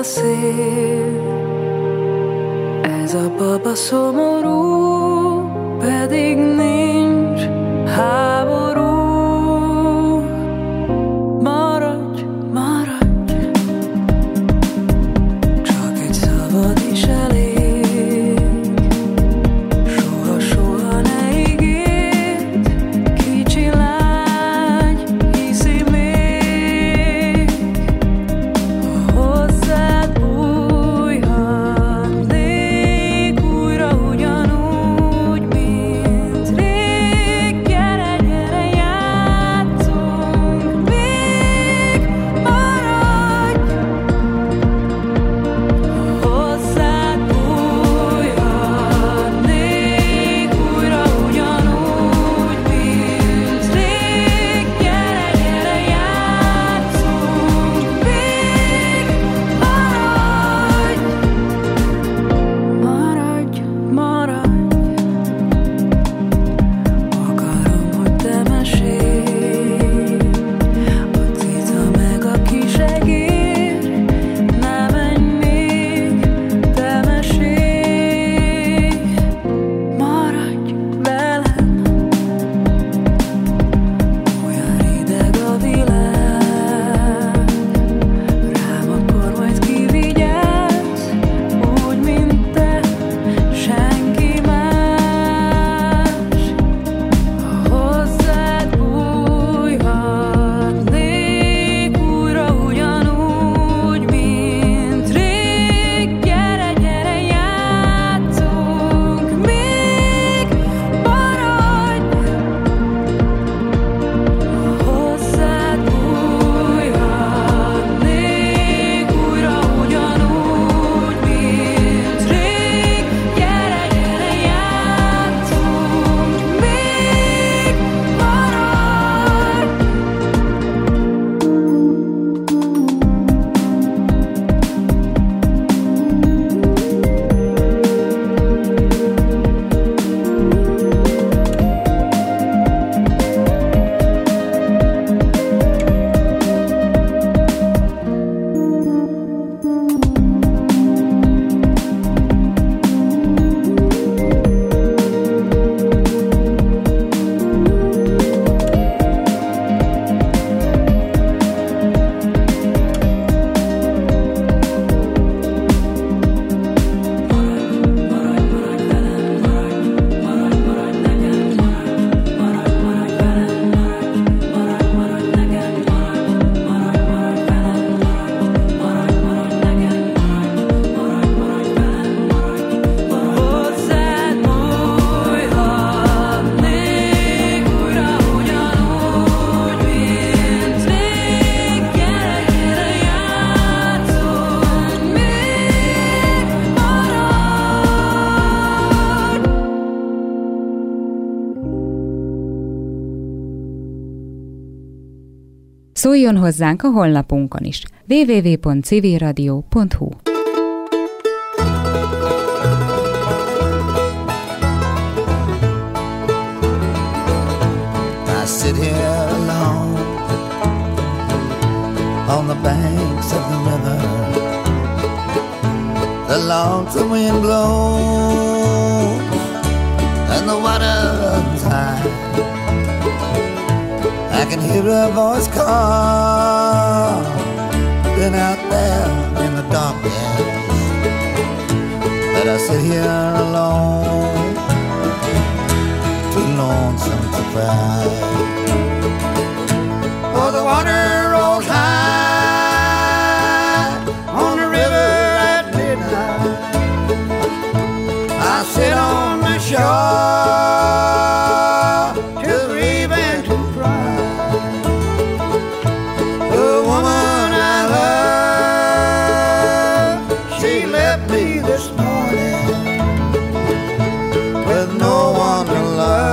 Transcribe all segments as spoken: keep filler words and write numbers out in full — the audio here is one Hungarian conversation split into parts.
a szél. Ez a baba szomorú, pedig nincs háború. Maradj, maradj, csak egy szabad is elég. Soha, soha ne ígérd, kicsi lány, hiszi még. Hozzád bújhatnék újra ugyanúgy, mint rég. Gyere, gyere, játszunk még. Maradj, hozzád bújhatnék újra ugyanúgy, mint rég. Gyere, gyere, játszunk még. Maradj, maradj, maradj. Akarom, hogy te mesélj, a cica meg a kisegér. Ne menj még, te mesélj. Maradj velem, olyan rideg a világ. Rám akkor majd kivigyázz, úgy, mint te, senki más. Ha hozzád bújhatnék újra ugyanúgy, mint rég. Gyere, gyere, játszunk még. Maradj, ha hozzád bújhatnék újra ugyanúgy, mint rég. Gyere, gyere, játszunk még. Maradj. Hozzád bújhatnék újra ugyanúgy, mint rég. Gyere, gyere, játszunk még. Maradj. Szóljon hozzánk a honlapunkon is. double-u double-u double-u pont civilradio pont hu. I sit here alone on the banks of the river. The lonesome wind blows and the water's high. I can hear a voice call, been out there in the darkness. But I sit here alone, too lonesome to cry. Oh, the water rolls high on the river at midnight. I sit on the shore to grieve and to cry. The woman I love, she left me this morning with no one to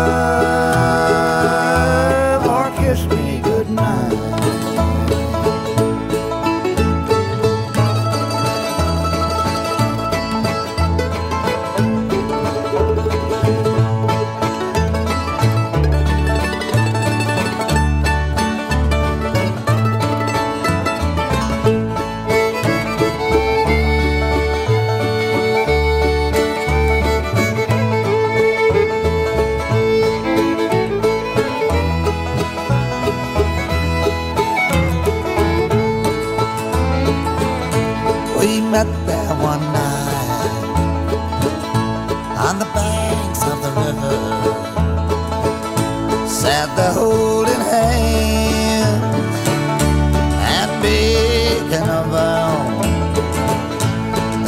love or kiss me goodnight.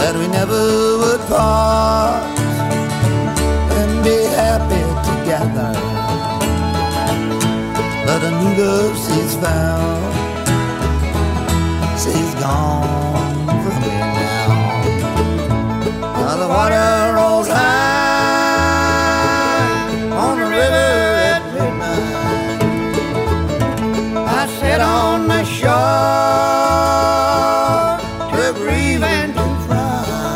that we never would part and be happy together. But a new love she's found, she's gone from me now. Now the water rolls high on the river at midnight. I sit on the shore to grieve and to cry.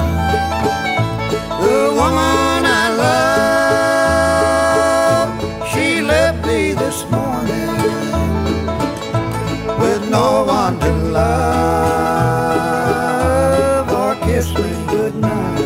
The woman I love, she left me this morning with no one to love or kiss me goodnight.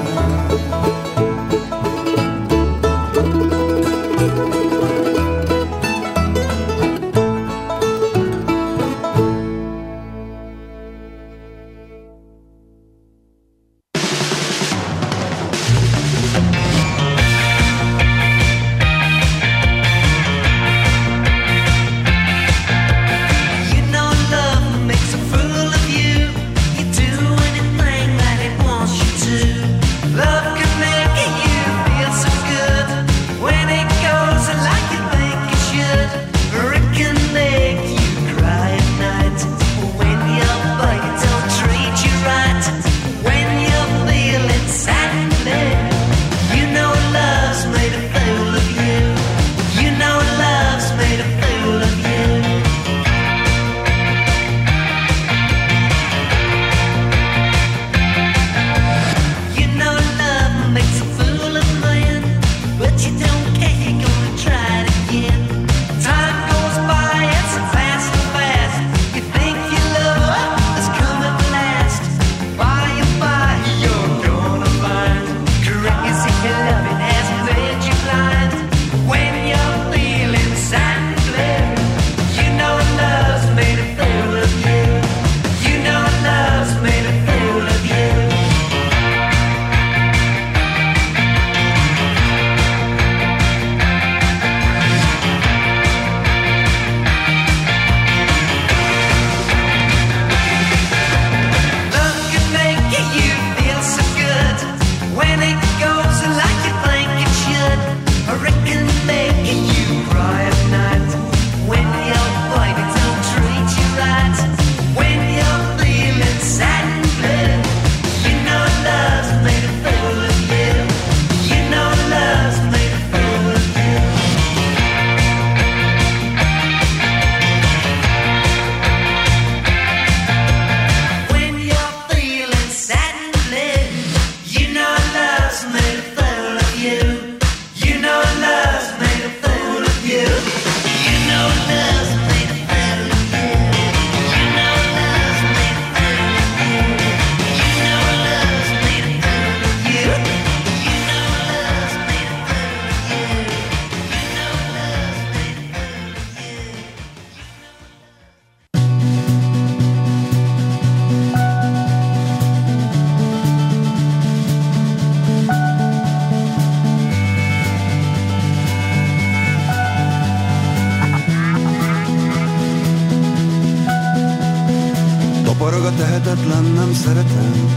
tehetetlen, nem szeretem.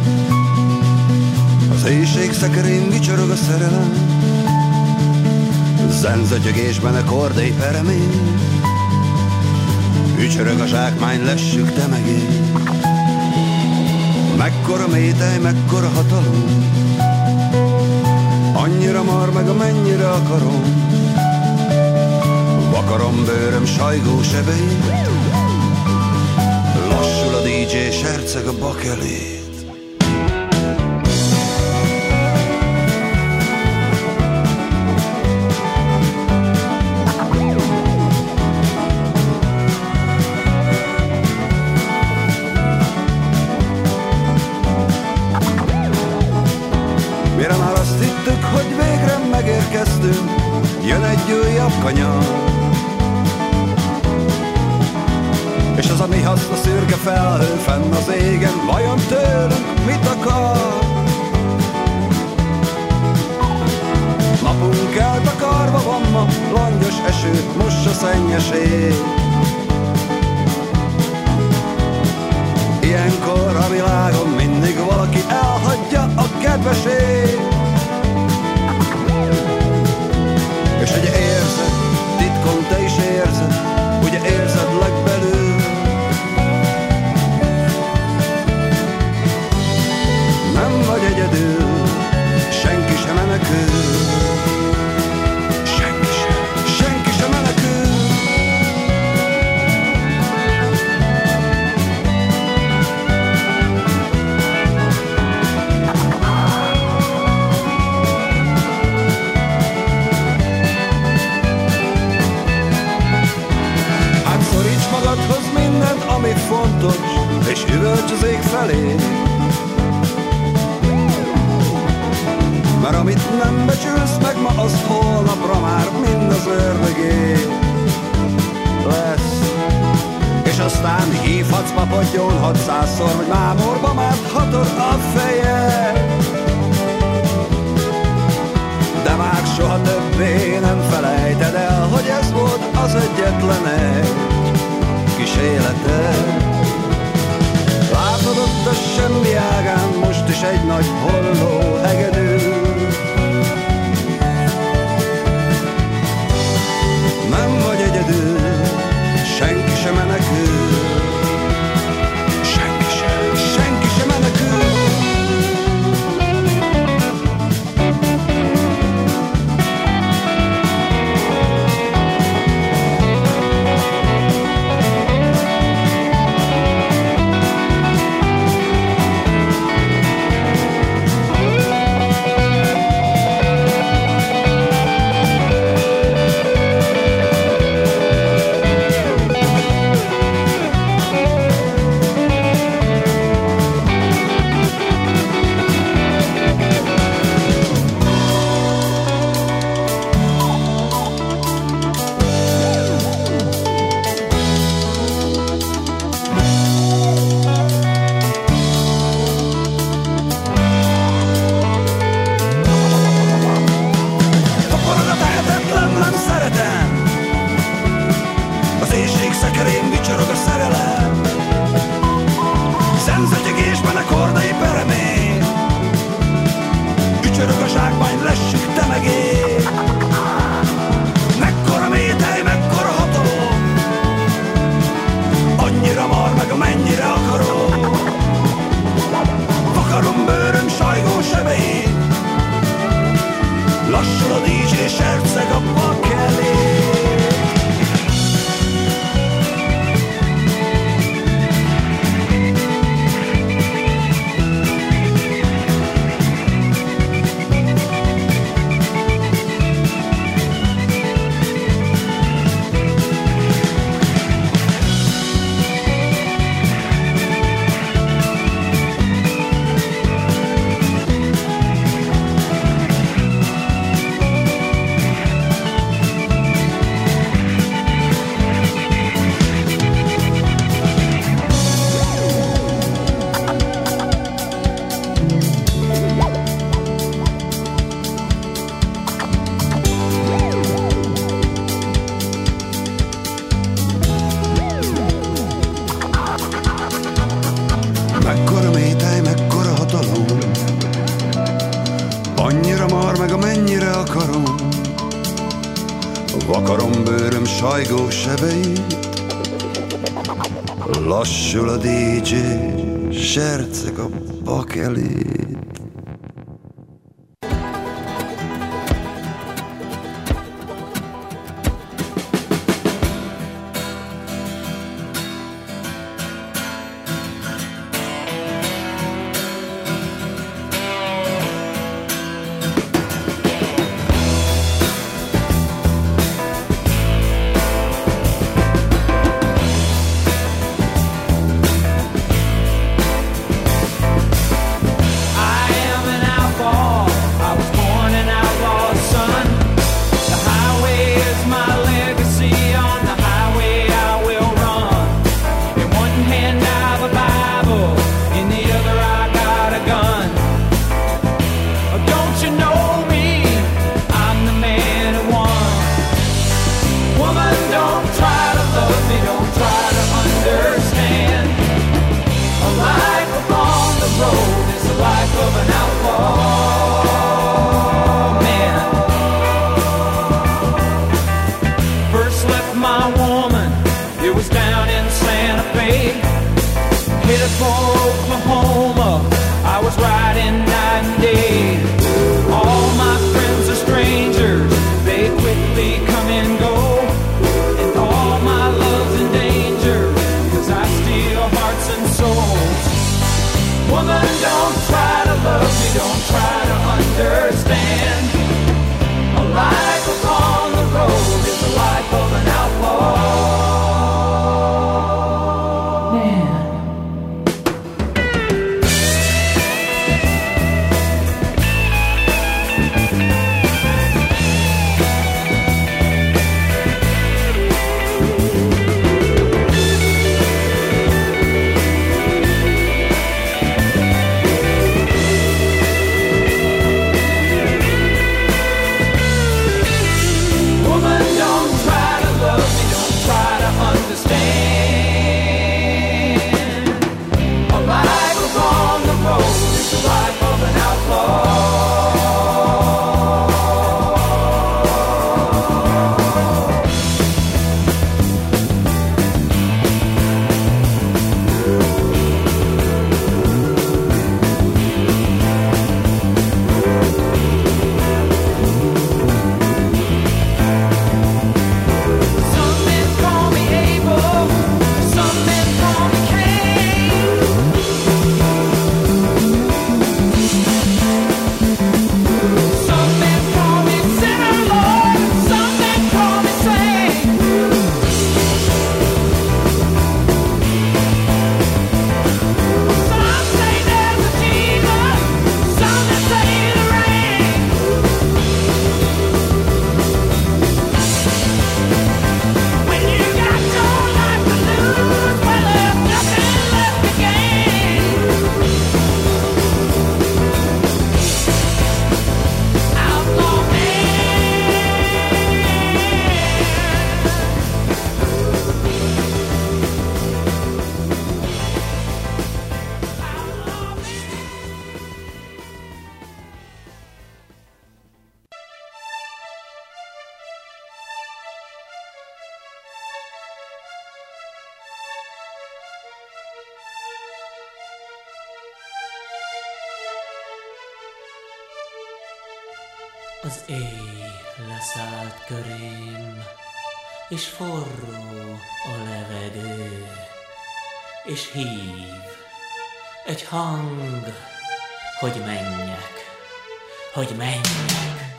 Az éjség szekerén vicsorog a szerelem, zenzötyögésben a kordély peremény, ücsörög a zsákmány, lessük te meg én. Mekkora métej, mekkora hatalom, annyira mar meg, amennyire akarom. Vakarom bőröm sajgó sebeit, lassul a dé dzsé, serceg a bakelét. Mire már azt hittük, hogy végre megérkeztünk, jön egy újabb kanyar, és az a mi haszna szürke felhő fenn az égen, vajon tőlünk mit akar? Napunk eltakarva van ma, langyos eső, mossa szennyes ég. Ilyenkor a világon mindig valaki el amit nem becsülsz meg ma, az holnapra már mind az ördögé lesz. És aztán hívhatsz papadjon hatszázszor, hogy mámorba máthatod a fejed, de már soha többé nem felejted el, hogy ez volt az egyetlen egy kis életed. Látod ott a semmi ágán most is egy nagy holló hegedű, nem vagy egyedül, senki sem menekül, senki sem, senki sem menekül. Sajgó sebeit, lassul a dé dzsé, serceg a bakelét. Az éj leszállt körém, és forró a levegő, és hív egy hang, hogy menjek, hogy menjek.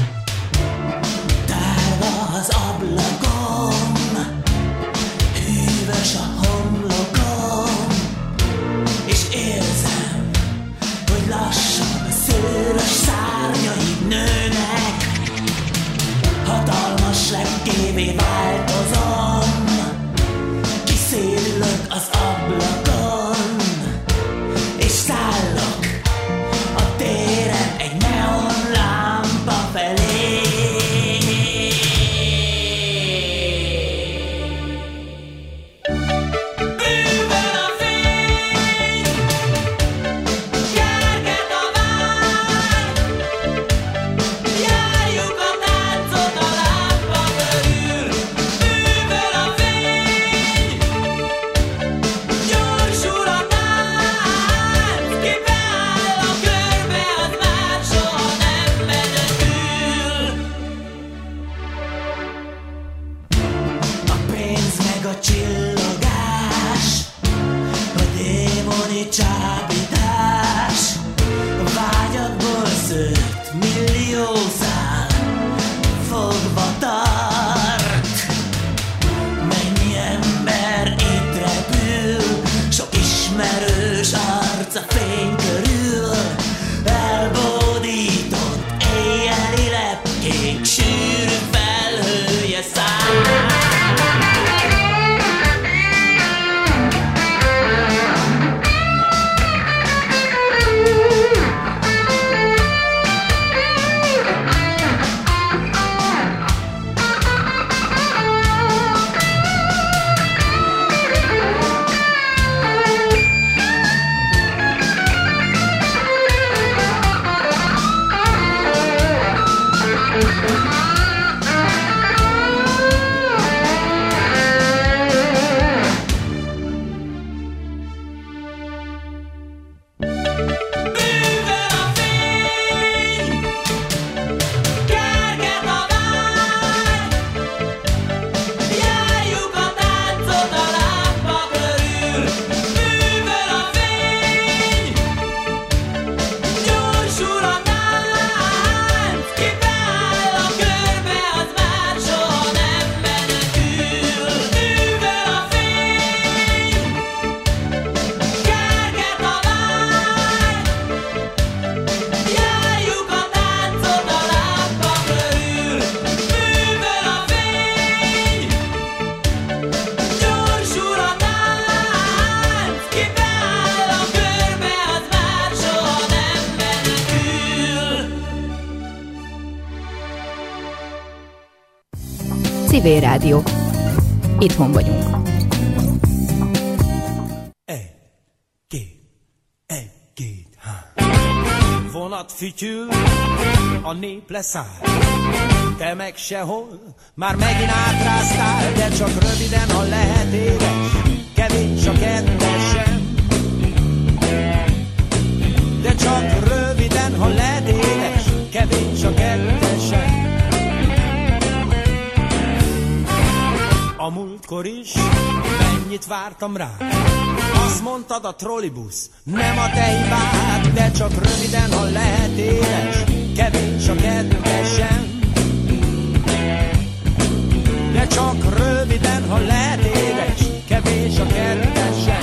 Tárva az ablakon, hűvös a homlokom, és érzem, hogy lassan a szőrös szárnyaid nőnek. Hatalmas lepkévé változom, kiszélülök az ablakon, és szállok a téren egy neon lámpa felé. Bűvöl a fény, kerget a vár, járjuk a táncot a lámpa körül. Bűvöl a fény, gyorsul a tánc, ki beáll a körbe, az már soha nem menekül. A pénz meg a csillogás, a démoni csábítás, a vágyakból szőtt millió szál fogva tart. Mennyi ember itt repül, sok ismerős arc a fény körül, elbódított éjjeli lepkék sűrű felhője száll. Bűvöl a fény, kerget a vár, járjuk a táncot a lámpa körül. Bűvöl a fény, gyorsul a tánc, ki beáll a körbe, az már soha nem menekül. Bűvöl a fény, kerget a vár, járjuk a táncot a lámpa körül. Bűvöl a fény, gyorsul a tánc, ki beáll a körbe, az már soha nem menekül. Civil Rádió. Itthon vagyunk. Egy, két, egy, két, há. Vonat fütyül, a nép leszáll, te meg sehol, már megint átráztál, de csak röviden, ha lehet édes, kevés a kedvesem. De csak röviden, ha lehet édes, kevés a kedvesem. A múltkor is mennyit vártam rá, azt mondtad, a trollibusz nem a te hibád, de csak röviden, ha lehet édes, kevés a kedvesem. De csak röviden, ha lehet édes, kevés a kedvesem.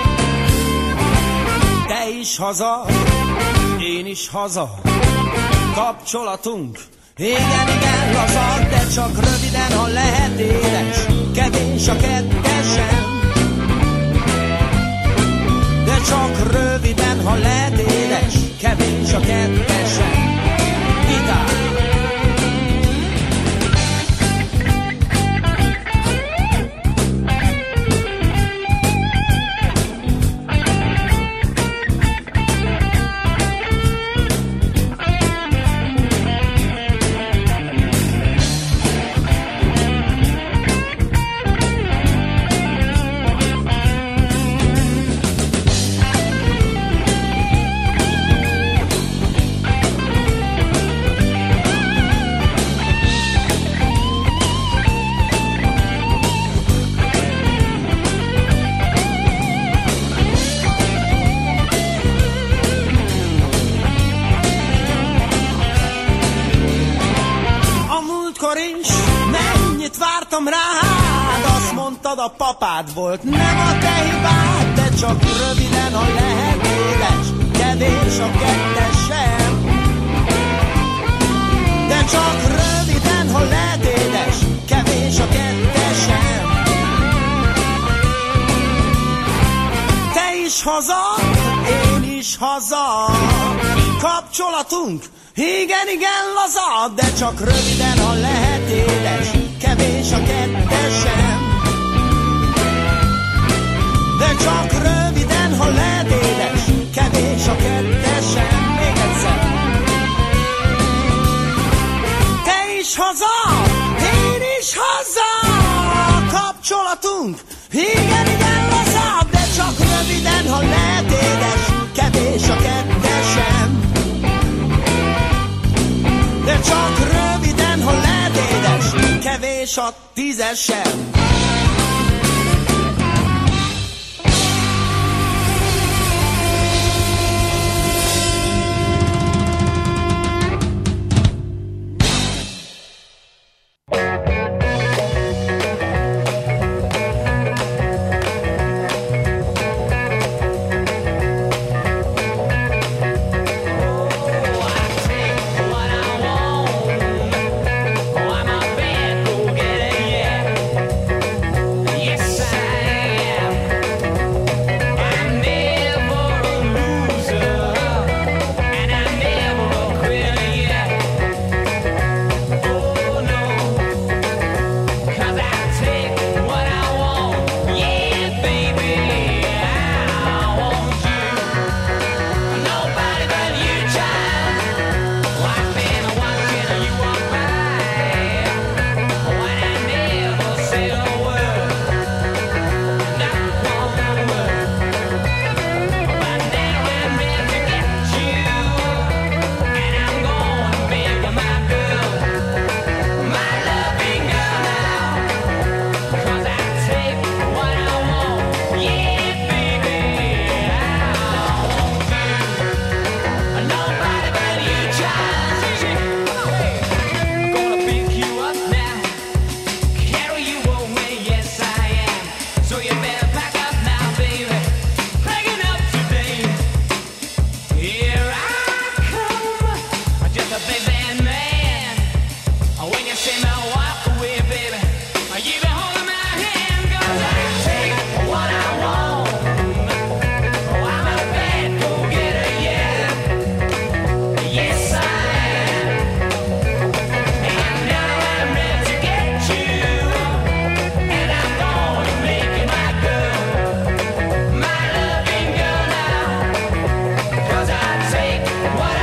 is haza, én is haza, kapcsolatunk. Igen, igen, lazad, de csak röviden, ha lehet édes, kevés a kettesen. De csak röviden, ha lehet édes, kevés a kettesen. Gitár! Rád, azt mondtad, a papád volt, nem a te hibád, de csak röviden, ha lehet édes, kevés a kettesen. De csak röviden, ha lehet édes, kevés a kettesen. Te is haza, én is haza, kapcsolatunk, igen, igen, laza, de csak röviden, ha lehet édes, kevés a kettesen. De csak röviden, ha lehet édes, kevés a kettesen. Még egyszer. Te is haza, én is haza, kapcsolatunk, igen, igen, laza, de csak röviden, ha lehet édes, kevés a kettesen. De csak röviden, ha lehet édes, kevés a tízesen.